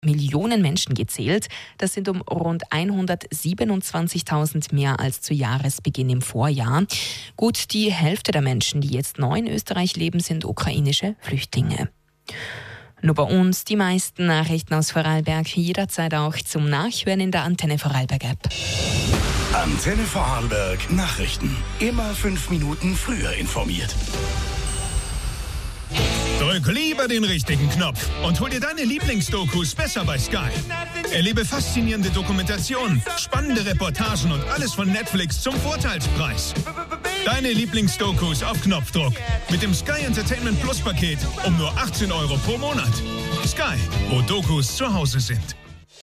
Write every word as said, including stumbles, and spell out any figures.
Millionen Menschen gezählt. Das sind um rund hundertsiebenundzwanzigtausend mehr als zu Jahresbeginn im Vorjahr. Gut die Hälfte der Menschen, die jetzt neu in Österreich leben, sind ukrainische Flüchtlinge. Nur bei uns die meisten Nachrichten aus Vorarlberg, jederzeit auch zum Nachhören in der Antenne Vorarlberg App. Antenne Vorarlberg Nachrichten. Immer fünf Minuten früher informiert. Drück lieber den richtigen Knopf und hol dir deine Lieblingsdokus besser bei Sky. Erlebe faszinierende Dokumentationen, spannende Reportagen und alles von Netflix zum Vorteilspreis. Deine Lieblingsdokus auf Knopfdruck mit dem Sky Entertainment Plus Paket um nur achtzehn Euro pro Monat. Sky, wo Dokus zu Hause sind.